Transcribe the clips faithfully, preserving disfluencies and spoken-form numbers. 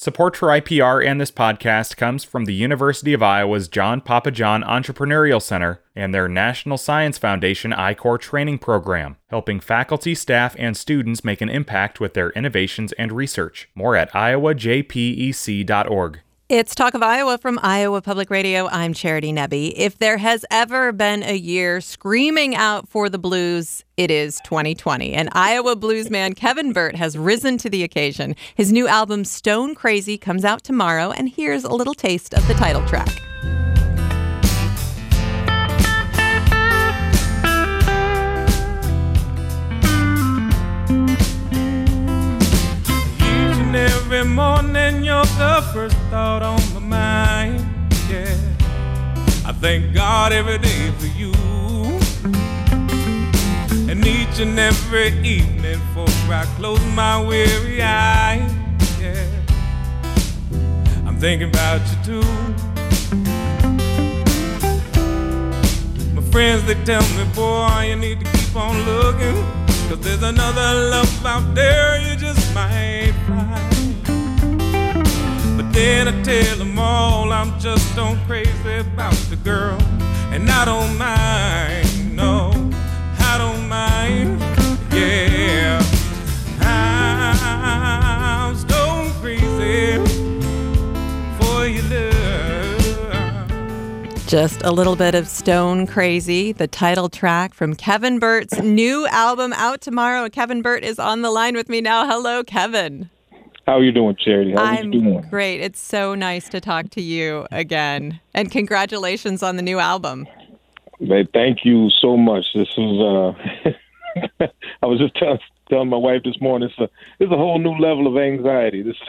Support for I P R and this podcast comes from the University of Iowa's John Papajohn Entrepreneurial Center and their National Science Foundation I Corps training program, helping faculty, staff, and students make an impact with their innovations and research. More at iowa j p e c dot org. It's Talk of Iowa from Iowa Public Radio. I'm Charity Nebbe. If there has ever been a year screaming out for the blues, it is twenty twenty. And Iowa bluesman Kevin Burt has risen to the occasion. His new album, Stone Crazy, comes out tomorrow, and here's a little taste of the title track. Every morning you're the first thought on my mind, yeah. I thank God every day for you. And each and every evening before I close my weary eyes, yeah, I'm thinking about you too. My friends, they tell me, boy, you need to keep on looking, 'cause there's another love out there you just might find. But then I tell them all I'm just stone crazy about the girl, and I don't mind, no, I don't mind, yeah. I'm stone crazy for your love. Just a little bit of Stone Crazy, the title track from Kevin Burt's new album out tomorrow. Kevin Burt is on the line with me now. Hello, Kevin. How are you doing, Charity? How are I'm you doing? Great. It's so nice to talk to you again. And congratulations on the new album. Hey, thank you so much. This is, uh, I was just tell, telling my wife this morning, it's a, it's a whole new level of anxiety. This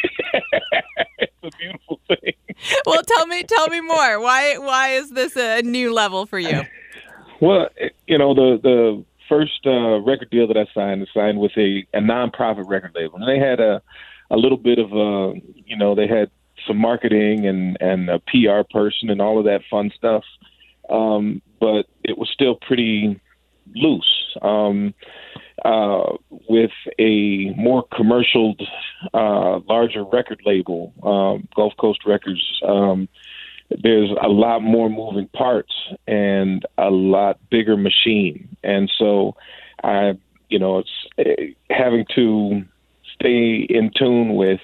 It's a beautiful thing. Well, tell me, tell me more. Why, why is this a new level for you? Well, you know, the, the first uh, record deal that I signed is signed with a, a nonprofit record label. And they had a, a little bit of, uh, you know, they had some marketing and, and a P R person and all of that fun stuff. Um, but it was still pretty loose. Um, uh, with a more commercial, uh, larger record label, um, Gulf Coast Records, um, there's a lot more moving parts and a lot bigger machine. And so I, you know, it's uh, having to stay in tune with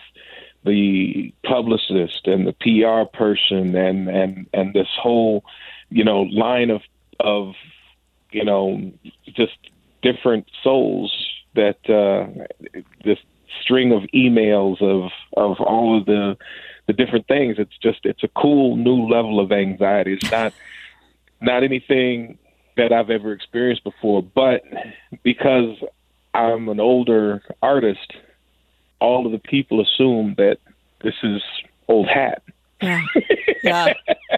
the publicist and the P R person and, and, and this whole, you know, line of, of, you know, just different souls that, uh, this string of emails of, of all of the, the different things. It's just, it's a cool new level of anxiety. It's not, not anything that I've ever experienced before, but because I'm an older artist, all of the people assume that this is old hat. Yeah. Yeah.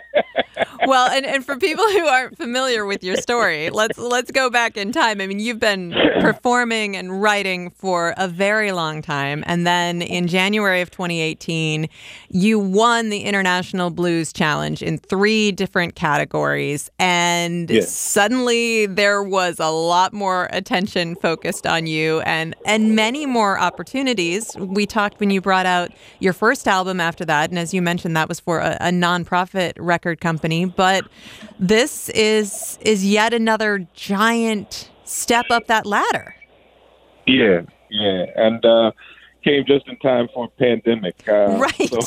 Well, and, and for people who aren't familiar with your story, let's let's go back in time. I mean, you've been performing and writing for a very long time. And then in January of twenty eighteen, you won the International Blues Challenge in three different categories. And yeah. suddenly there was a lot more attention focused on you and, and many more opportunities. We talked when you brought out your first album after that. And as you mentioned, that was for a, a nonprofit record company. But this is is yet another giant step up that ladder. Yeah, yeah, and uh, came just in time for a pandemic. Uh, right. So,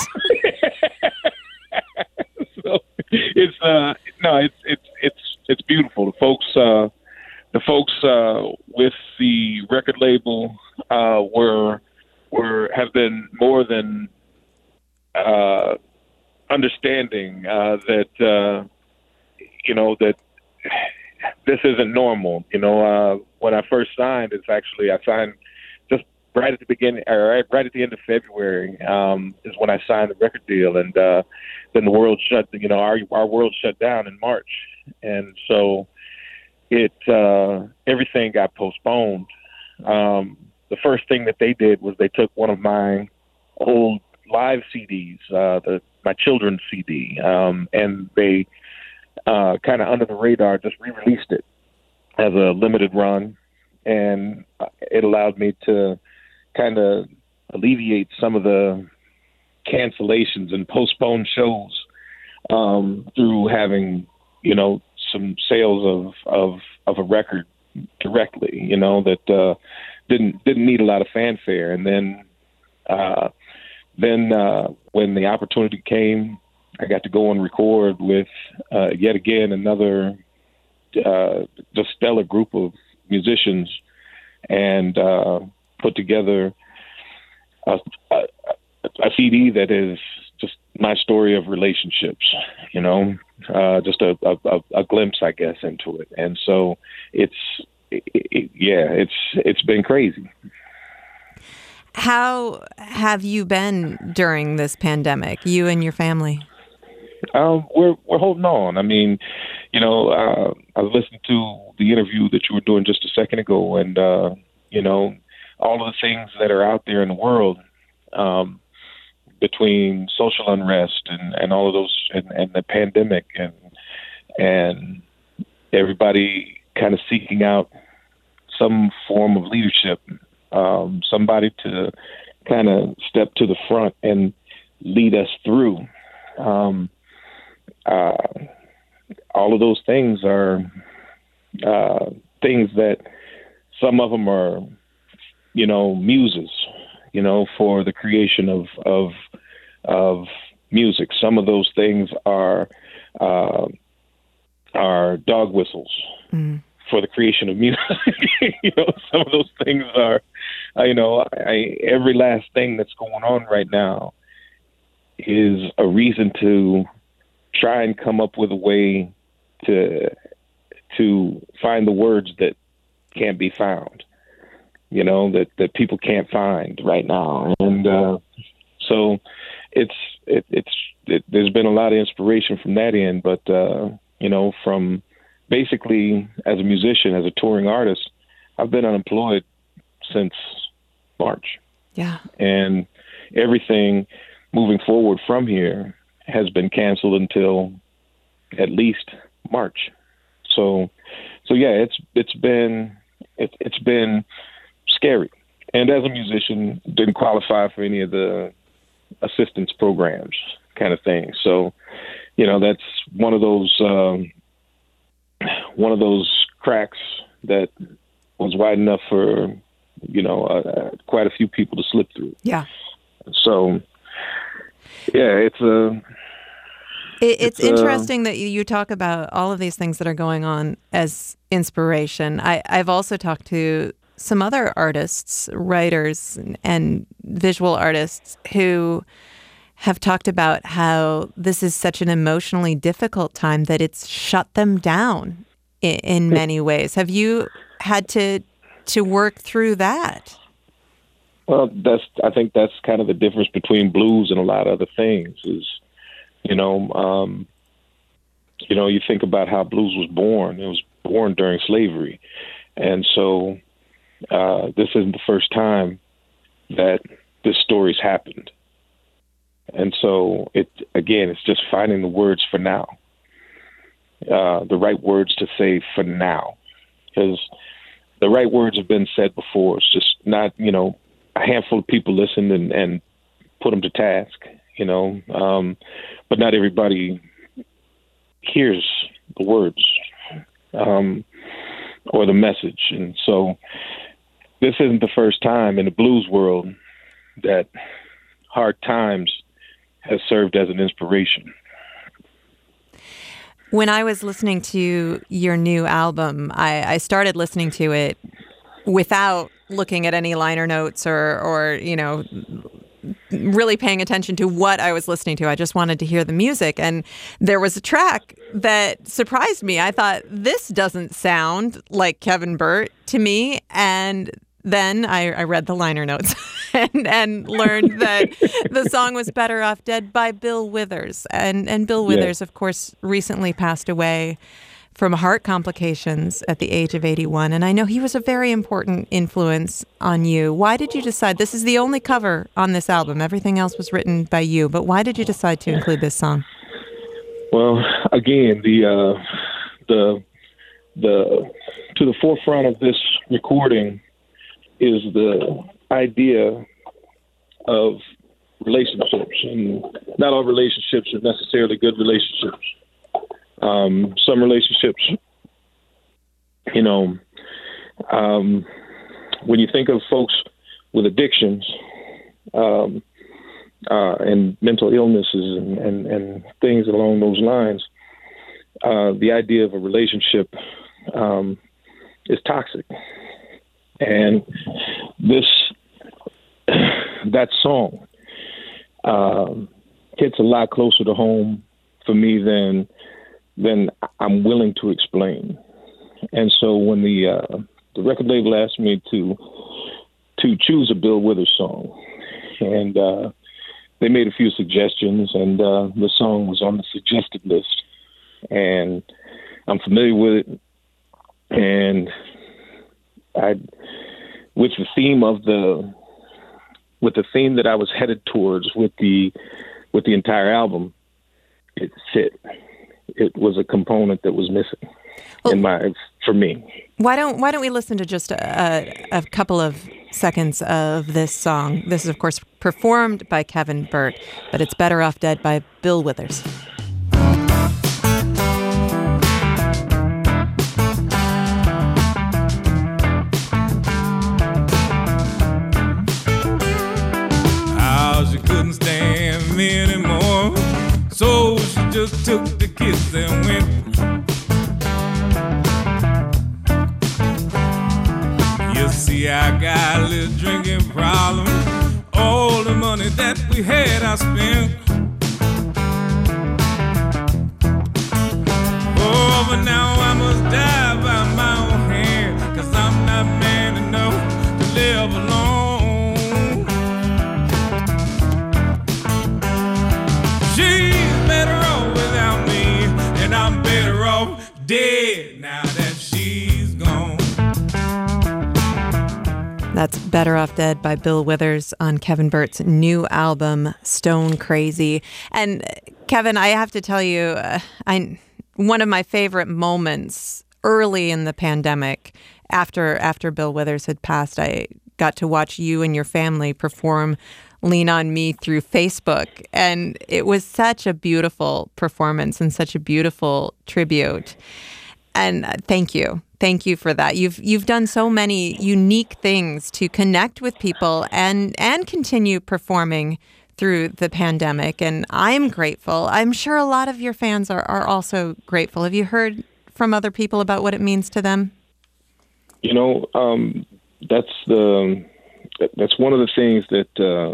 so it's uh, no, it's it's it's it's beautiful. The folks, uh, the folks uh, with the record label uh, were were have been more than uh, understanding uh, that uh, you know that this isn't normal. You know, uh, when I first signed, it's actually I signed just right at the beginning, or right, right at the end of February um, is when I signed the record deal, and uh, then the world shut. You know, our our world shut down in March, and so it uh, everything got postponed. Um, the first thing that they did was they took one of my old live C Ds, uh, the my children's C D, um, and they uh, kind of under the radar just re-released it as a limited run, and it allowed me to kind of alleviate some of the cancellations and postponed shows um, through having, you know, some sales of, of, of a record directly, you know, that uh, didn't didn't need a lot of fanfare. And then uh, then uh, when the opportunity came, I got to go and record with uh, yet again another uh, just stellar group of musicians and uh, put together a, a, a C D that is just my story of relationships, you know, uh, just a, a, a glimpse, I guess, into it. And so it's, it, it, yeah, it's it's been crazy. How have you been during this pandemic, you and your family? Um, we're we're holding on. I mean, you know, uh, I listened to the interview that you were doing just a second ago, and uh, you know, all of the things that are out there in the world, um, between social unrest and, and all of those, and, and the pandemic, and and everybody kind of seeking out some form of leadership, um, somebody to kind of step to the front and lead us through. Um, uh, all of those things are uh, things that some of them are, you know, muses, you know, for the creation of of of music. Some of those things are uh, are dog whistles mm. for the creation of music. You know, some of those things are, uh, you know, I, every last thing that's going on right now is a reason to try and come up with a way to to find the words that can't be found, you know, that, that people can't find right now. And uh, so it's it, it's it, there's been a lot of inspiration from that end, but uh, you know, from basically as a musician, as a touring artist, I've been unemployed since March. Yeah. And everything moving forward from here has been canceled until at least March. So, so yeah, it's it's been it, it's been scary. And as a musician, didn't qualify for any of the assistance programs, kind of thing. So, you know, that's one of those um, one of those cracks that was wide enough for, you know, uh, quite a few people to slip through. Yeah. So, yeah, it's a. Uh, it, it's, it's interesting uh, that you talk about all of these things that are going on as inspiration. I, I've also talked to some other artists, writers, and visual artists who have talked about how this is such an emotionally difficult time that it's shut them down in, in many ways. Have you had to to work through that? Well, that's I think that's kind of the difference between blues and a lot of other things is, you know, um, you know, you think about how blues was born. It was born during slavery. And so uh, this isn't the first time that this story's happened. And so, it again, it's just finding the words for now, uh, the right words to say for now. Because the right words have been said before. It's just not, you know, a handful of people listened and, and put them to task, you know, um, but not everybody hears the words um, or the message. And so this isn't the first time in the blues world that hard times has served as an inspiration. When I was listening to your new album, I, I started listening to it without looking at any liner notes or, or, you know, really paying attention to what I was listening to. I just wanted to hear the music. And there was a track that surprised me. I thought, this doesn't sound like Kevin Burt to me. And then I, I read the liner notes and, and learned that the song was Better Off Dead by Bill Withers. And, and Bill Withers, yeah. of course, recently passed away from heart complications at the age of eighty-one. And I know he was a very important influence on you. Why did you decide, this is the only cover on this album, everything else was written by you, but why did you decide to include this song? Well, again, the uh, the the to the forefront of this recording is the idea of relationships, and not all relationships are necessarily good relationships. Um, some relationships, you know, um, when you think of folks with addictions um, uh, and mental illnesses and, and, and things along those lines, uh, the idea of a relationship um, is toxic. And this, that song um, hits a lot closer to home for me than than I'm willing to explain. And so when the uh, the record label asked me to to choose a Bill Withers song, and uh, they made a few suggestions, and uh, the song was on the suggested list, and I'm familiar with it, and I, with the theme of the, with the theme that I was headed towards with the, with the entire album, it fit. It was a component that was missing well, in my, for me. Why don't Why don't we listen to just a, a couple of seconds of this song? This is, of course, performed by Kevin Burt, but it's Better Off Dead by Bill Withers. She couldn't stand me anymore, so she just took the kiss and went. You see, I got a little drinking problem. All the money that we had, I spent. Oh, but now I must die by my own hand, 'cause I'm not man enough to live alone. I'm better off dead now that she's gone. That's Better Off Dead by Bill Withers on Kevin Burt's new album, Stone Crazy. And Kevin, I have to tell you, uh, I one of my favorite moments early in the pandemic, after after Bill Withers had passed, I got to watch you and your family perform Lean on Me through Facebook. And it was such a beautiful performance and such a beautiful tribute. And thank you. Thank you for that. You've you've done so many unique things to connect with people and, and continue performing through the pandemic. And I'm grateful. I'm sure a lot of your fans are, are also grateful. Have you heard from other people about what it means to them? You know, um, that's the that's one of the things that uh,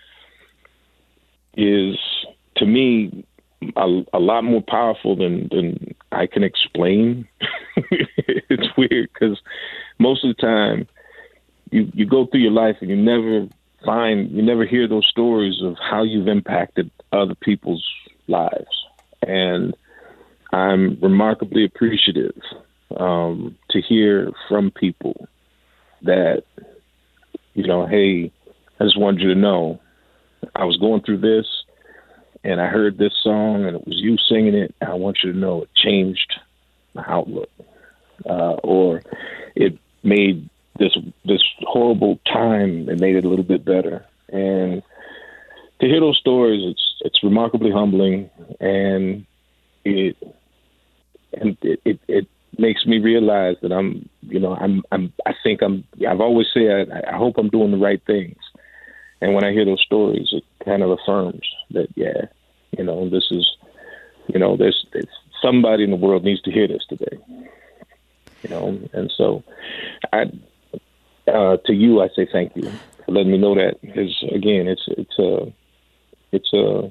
is, to me, a, a lot more powerful than, than I can explain. It's weird because most of the time you, you go through your life and you never find, you never hear those stories of how you've impacted other people's lives. And I'm remarkably appreciative um, to hear from people that, you know, hey, I just wanted you to know I was going through this and I heard this song and it was you singing it. And I want you to know it changed my outlook, uh, or it made this this horrible time, it made it a little bit better. And to hear those stories, it's it's remarkably humbling, and it and it, it, it makes me realize that I'm, you know, I'm I'm I think I'm I've always said I, I hope I'm doing the right things. And when I hear those stories, it kind of affirms that, yeah, you know, this is, you know, there's, there's somebody in the world needs to hear this today, you know. And so I, uh, to you, I say thank you for letting me know that. Because again, it's, it's a, it's a,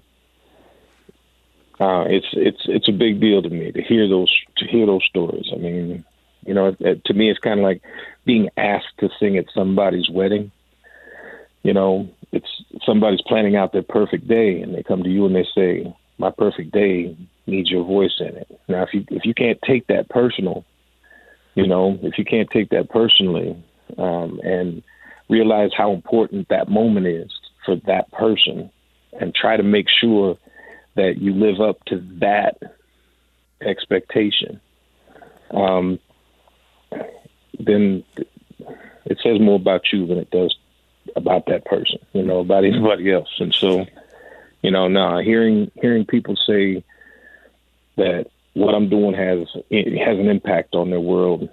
uh, it's, it's, it's a big deal to me to hear those, to hear those stories. I mean, you know, it, to me, it's kind of like being asked to sing at somebody's wedding. You know, it's somebody's planning out their perfect day, and they come to you and they say, "My perfect day needs your voice in it." Now, if you if you can't take that personal, you know, if you can't take that personally, um, and realize how important that moment is for that person, and try to make sure that you live up to that expectation, um, then it says more about you than it does about that person, you know, about anybody else. And so, you know, now hearing hearing people say that what I'm doing has it has an impact on their world,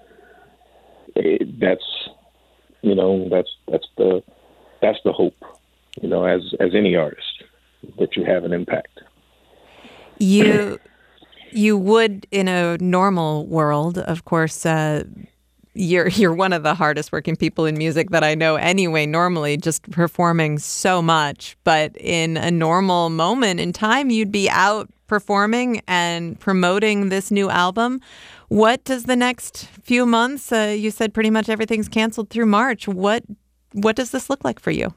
it, that's, you know, that's that's the that's the hope, you know, as as any artist, that you have an impact. You you would, in a normal world, of course. Uh, You're you're one of the hardest working people in music that I know anyway, normally, just performing so much. But in a normal moment in time, you'd be out performing and promoting this new album. What does the next few months, uh, you said pretty much everything's canceled through March. What what does this look like for you?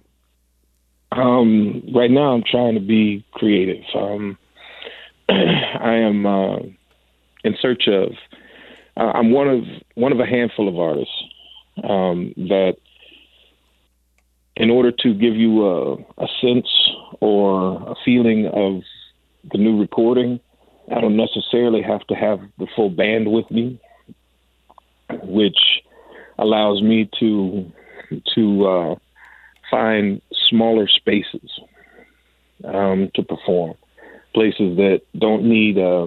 Um, right now, I'm trying to be creative. Um, I am uh, in search of Uh, I'm one of one of a handful of artists um, that, in order to give you a, a sense or a feeling of the new recording, I don't necessarily have to have the full band with me, which allows me to to uh, find smaller spaces um, to perform, places that don't need a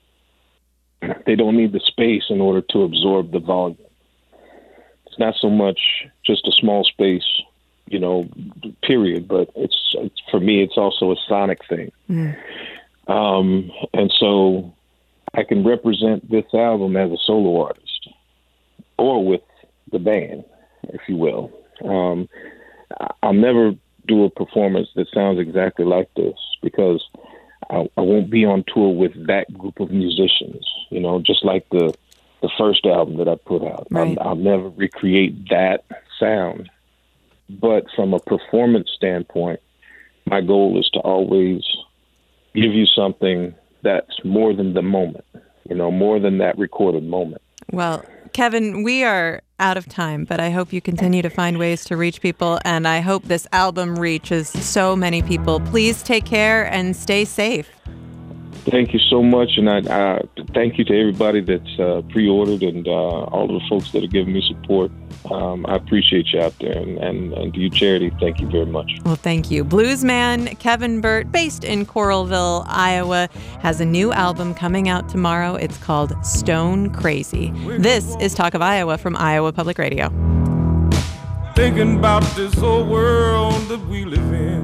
They don't need the space in order to absorb the volume. It's not so much just a small space, you know, period, but it's, it's for me, it's also a sonic thing. Mm. Um, and so I can represent this album as a solo artist or with the band, if you will. Um, I'll never do a performance that sounds exactly like this, because I, I won't be on tour with that group of musicians, you know, just like the the first album that I put out. Right. I'll, I'll never recreate that sound. But from a performance standpoint, my goal is to always give you something that's more than the moment, you know, more than that recorded moment. Well, Kevin, we are out of time, but I hope you continue to find ways to reach people, and I hope this album reaches so many people. Please take care and stay safe. Thank you so much, and I uh, thank you to everybody that's uh, pre-ordered and uh, all of the folks that are giving me support. Um, I appreciate you out there, and, and, and to you, Charity, thank you very much. Well, thank you. Bluesman Kevin Burt, based in Coralville, Iowa, has a new album coming out tomorrow. It's called Stone Crazy. This is Talk of Iowa from Iowa Public Radio. Thinking about this whole world that we live in.